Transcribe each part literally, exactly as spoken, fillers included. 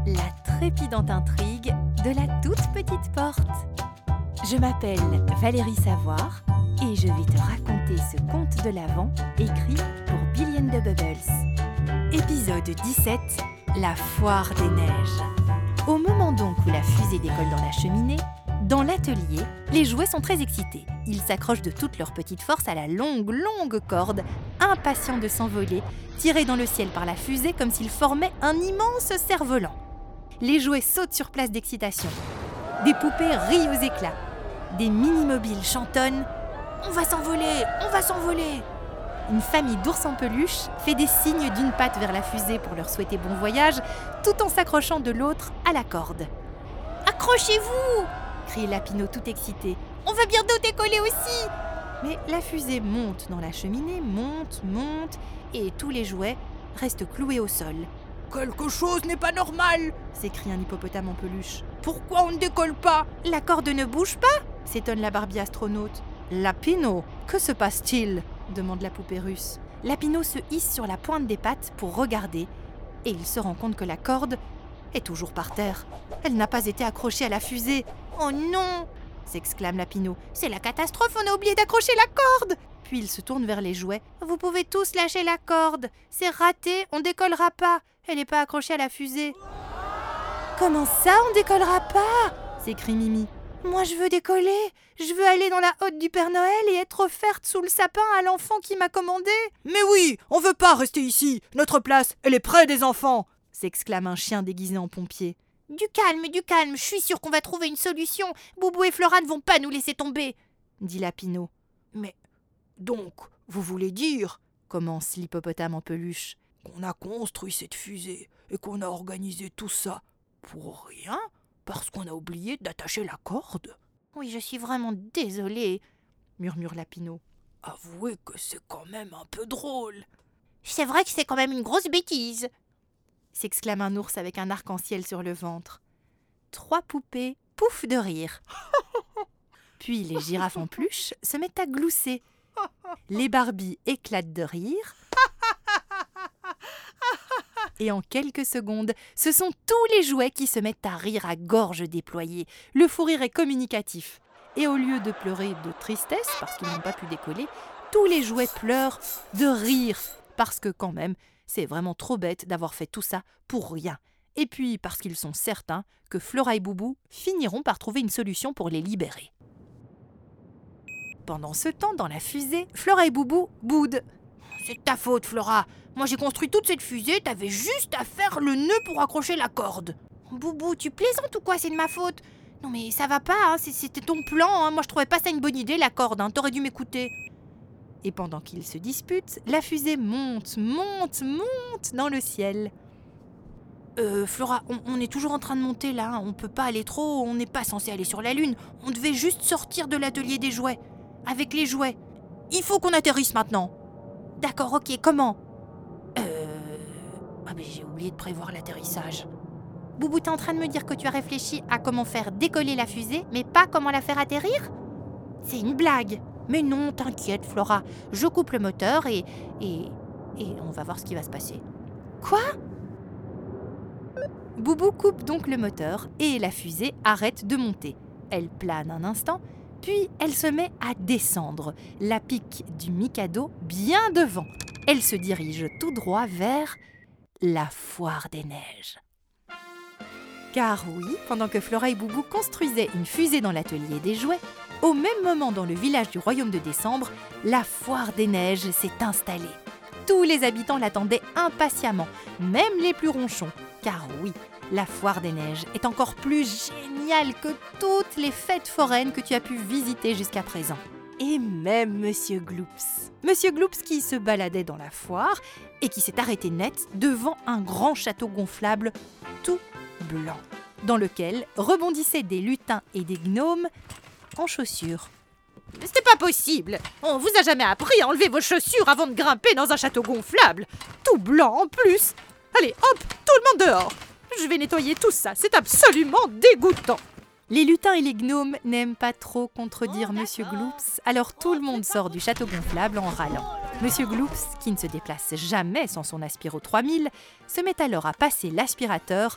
La trépidante intrigue de la toute petite porte. Je m'appelle Valérie Savoir et je vais te raconter ce conte de l'Avent écrit pour Billy and the Bubbles. Épisode dix-sept, la foire des neiges. Au moment donc où la fusée décolle dans la cheminée, dans l'atelier, les jouets sont très excités. Ils s'accrochent de toute leur petite force à la longue, longue corde, impatients de s'envoler, tirés dans le ciel par la fusée comme s'ils formaient un immense cerf-volant. Les jouets sautent sur place d'excitation. Des poupées rient aux éclats. Des mini-mobiles chantonnent « On va s'envoler, on va s'envoler !» Une famille d'ours en peluche fait des signes d'une patte vers la fusée pour leur souhaiter bon voyage, tout en s'accrochant de l'autre à la corde. « Accrochez-vous !» crie Lapino tout excité. « On va bientôt décoller aussi !» Mais la fusée monte dans la cheminée, monte, monte, et tous les jouets restent cloués au sol. « Quelque chose n'est pas normal !» s'écrie un hippopotame en peluche. « Pourquoi on ne décolle pas ?»« La corde ne bouge pas !» s'étonne la Barbie astronaute. « Lapino, que se passe-t-il ?» demande la poupée russe. Lapino se hisse sur la pointe des pattes pour regarder, et il se rend compte que la corde est toujours par terre. Elle n'a pas été accrochée à la fusée. « Oh non !» s'exclame Lapino. « C'est la catastrophe, on a oublié d'accrocher la corde !» Puis il se tourne vers les jouets. « Vous pouvez tous lâcher la corde. C'est raté, on décollera pas. Elle n'est pas accrochée à la fusée. »« Comment ça, on décollera pas ?» s'écrie Mimi. « Moi, je veux décoller. Je veux aller dans la hotte du Père Noël et être offerte sous le sapin à l'enfant qui m'a commandé. »« Mais oui, on veut pas rester ici. Notre place, elle est près des enfants !» s'exclame un chien déguisé en pompier. « Du calme, du calme, je suis sûre qu'on va trouver une solution. Boubou et Flora ne vont pas nous laisser tomber, » dit Lapino. « Mais donc, vous voulez dire, » commence l'hippopotame en peluche, « qu'on a construit cette fusée et qu'on a organisé tout ça pour rien, parce qu'on a oublié d'attacher la corde ?»« Oui, je suis vraiment désolée, » murmure Lapino. « Avouez que c'est quand même un peu drôle. »« C'est vrai que c'est quand même une grosse bêtise, » s'exclame un ours avec un arc-en-ciel sur le ventre. Trois poupées pouffent de rire. Puis les girafes en peluche se mettent à glousser. Les Barbies éclatent de rire. Et en quelques secondes, ce sont tous les jouets qui se mettent à rire à gorge déployée. Le fou rire est communicatif. Et au lieu de pleurer de tristesse parce qu'ils n'ont pas pu décoller, tous les jouets pleurent de rire parce que quand même, c'est vraiment trop bête d'avoir fait tout ça pour rien. Et puis parce qu'ils sont certains que Flora et Boubou finiront par trouver une solution pour les libérer. Pendant ce temps, dans la fusée, Flora et Boubou boudent. « C'est ta faute, Flora. Moi, j'ai construit toute cette fusée, t'avais juste à faire le nœud pour accrocher la corde. »« Boubou, tu plaisantes ou quoi? C'est de ma faute. »« Non mais ça va pas, hein, c'était ton plan. Hein. Moi, je trouvais pas ça une bonne idée, la corde. Hein. T'aurais dû m'écouter. » Et pendant qu'ils se disputent, la fusée monte, monte, monte dans le ciel. Euh, Flora, on, on est toujours en train de monter là, hein. On peut pas aller trop, on n'est pas censé aller sur la Lune. On devait juste sortir de l'atelier des jouets. Avec les jouets. Il faut qu'on atterrisse maintenant. D'accord, ok, comment ? Euh... Ah mais j'ai oublié de prévoir l'atterrissage. Boubou, t'es en train de me dire que tu as réfléchi à comment faire décoller la fusée, mais pas comment la faire atterrir ? C'est une blague. Mais non, t'inquiète, Flora. Je coupe le moteur et... et... et on va voir ce qui va se passer. Quoi ? Boubou coupe donc le moteur et la fusée arrête de monter. Elle plane un instant, puis elle se met à descendre, la pique du Mikado bien devant. Elle se dirige tout droit vers la foire des neiges. Car oui, pendant que Flora et Boubou construisaient une fusée dans l'atelier des jouets, au même moment dans le village du Royaume de Décembre, la foire des neiges s'est installée. Tous les habitants l'attendaient impatiemment, même les plus ronchons. Car oui, la foire des neiges est encore plus géniale que toutes les fêtes foraines que tu as pu visiter jusqu'à présent. Et même Monsieur Gloops. Monsieur Gloops qui se baladait dans la foire et qui s'est arrêté net devant un grand château gonflable tout blanc, dans lequel rebondissaient des lutins et des gnomes en chaussures. « C'est pas possible! On vous a jamais appris à enlever vos chaussures avant de grimper dans un château gonflable! Tout blanc en plus! Allez, hop, tout le monde dehors! Je vais nettoyer tout ça, c'est absolument dégoûtant !» Les lutins et les gnomes n'aiment pas trop contredire oh, Monsieur Gloops, alors tout le monde sort du château gonflable en râlant. Monsieur Gloops, qui ne se déplace jamais sans son aspiro trois mille, se met alors à passer l'aspirateur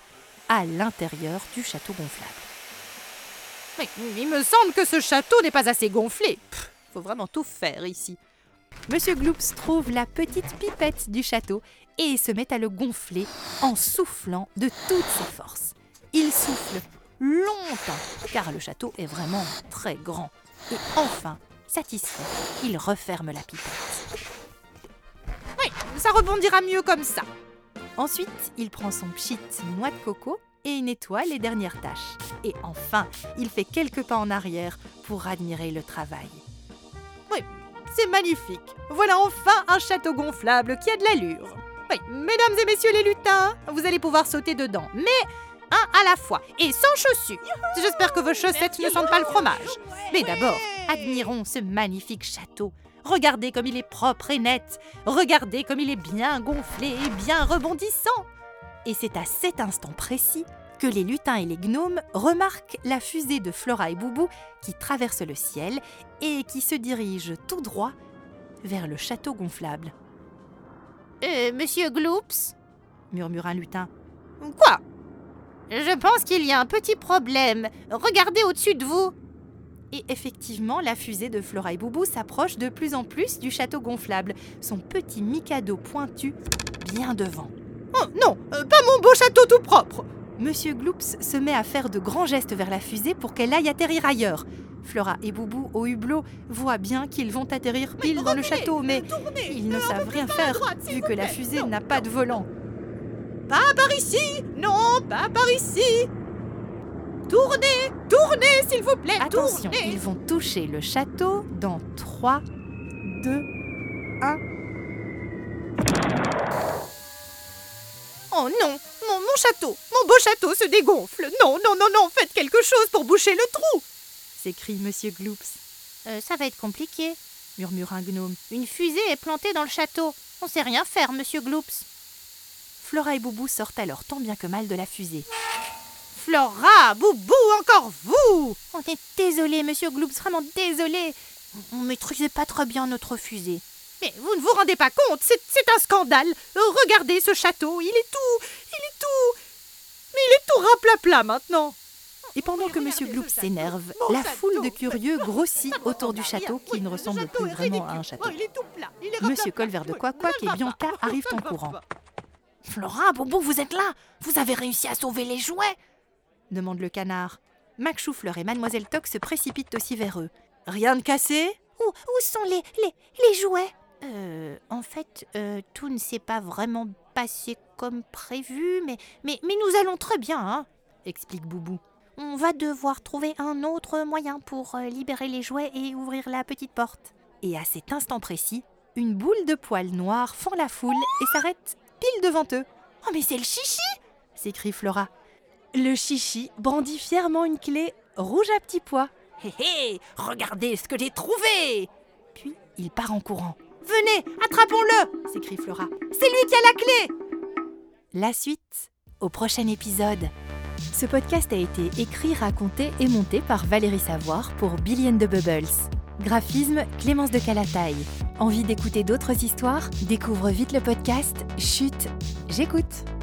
à l'intérieur du château gonflable. Mais il me semble que ce château n'est pas assez gonflé. Pff, faut vraiment tout faire ici. Monsieur Gloops trouve la petite pipette du château et se met à le gonfler en soufflant de toutes ses forces. Il souffle longtemps car le château est vraiment très grand. Et enfin, satisfait, il referme la pipette. Oui, ça rebondira mieux comme ça. Ensuite, il prend son pchit noix de coco et nettoie les dernières taches. Et enfin, il fait quelques pas en arrière pour admirer le travail. Oui, c'est magnifique. Voilà enfin un château gonflable qui a de l'allure. Oui, mesdames et messieurs les lutins, vous allez pouvoir sauter dedans, mais un à la fois et sans chaussures. J'espère que vos chaussettes ne sentent pas le fromage. Mais d'abord, admirons ce magnifique château. Regardez comme il est propre et net. Regardez comme il est bien gonflé et bien rebondissant. Et c'est à cet instant précis que les lutins et les gnomes remarquent la fusée de Flora et Boubou qui traverse le ciel et qui se dirige tout droit vers le château gonflable. Euh, monsieur Gloops ? Murmure un lutin. Quoi ? Je pense qu'il y a un petit problème. Regardez au-dessus de vous. Et effectivement, la fusée de Flora et Boubou s'approche de plus en plus du château gonflable, son petit mikado pointu bien devant. Oh non, euh, pas mon beau château tout propre. Monsieur Gloops se met à faire de grands gestes vers la fusée pour qu'elle aille atterrir ailleurs. Flora et Boubou, au hublot, voient bien qu'ils vont atterrir pile mais dans le revenez, château, mais tournez, ils ne savent rien à faire droite, vu vous que la plaît. fusée Non. n'a pas de volant. Pas par ici. Non, pas par ici. Tournez, tournez s'il vous plaît. Attention, tournez. ils vont toucher le château dans trois, deux, un. Oh non, mon, mon château, mon beau château se dégonfle. Non, non, non, non, faites quelque chose pour boucher le trou. S'écrie Monsieur Gloops. Euh, ça va être compliqué, murmure un gnome. Une fusée est plantée dans le château. On sait rien faire, Monsieur Gloops. Flora et Boubou sortent alors tant bien que mal de la fusée. Flora, Boubou, encore vous. On est désolé, Monsieur Gloops, vraiment désolé. On maîtrisait pas très bien notre fusée. Mais vous ne vous rendez pas compte, c'est, c'est un scandale. Euh, regardez ce château, il est tout, il est tout, mais il est tout raplapla maintenant. Et pendant que Monsieur Gloops s'énerve, la foule de curieux grossit autour du château qui ne ressemble plus vraiment à un château. Monsieur Colvert de Quack-Quack et Bianca arrivent en courant. Flora, Boubou, vous êtes là? Vous avez réussi à sauver les jouets? Demande le canard. Mac Choufleur et Mademoiselle Toc se précipitent aussi vers eux. Rien de cassé? Où, où sont les, les, les jouets? Euh, en fait, euh, tout ne s'est pas vraiment passé comme prévu, mais, mais, mais nous allons très bien, hein, explique Boubou. On va devoir trouver un autre moyen pour euh, libérer les jouets et ouvrir la petite porte. Et à cet instant précis, une boule de poils noirs fend la foule et s'arrête pile devant eux. « Oh mais c'est le chichi !» s'écrie Flora. Le chichi brandit fièrement une clé rouge à petits pois. Hé hé, regardez ce que j'ai trouvé! Puis il part en courant. « Venez, attrapons-le !» s'écrie Flora. « C'est lui qui a la clé !» La suite au prochain épisode. Ce podcast a été écrit, raconté et monté par Valérie Savoir pour Billy and the Bubbles. Graphisme, Clémence de Calataille. Envie d'écouter d'autres histoires? Découvre vite le podcast Chut, j'écoute.